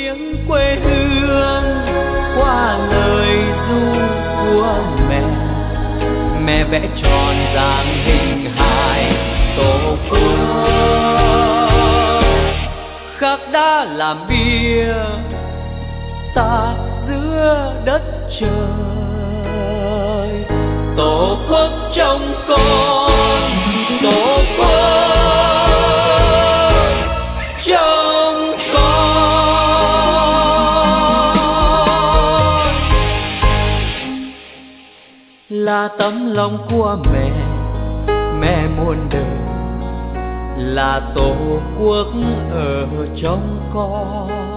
tiếng quê hương, qua lời ru của mẹ. Mẹ vẽ tròn dáng hình hài tổ quốc, khắc đã làm bia ta giữa đất trời. Tổ quốc trong con, tổ quốc trong con, là tấm lòng của mẹ, mẹ muôn đời, là tổ quốc ở trong con.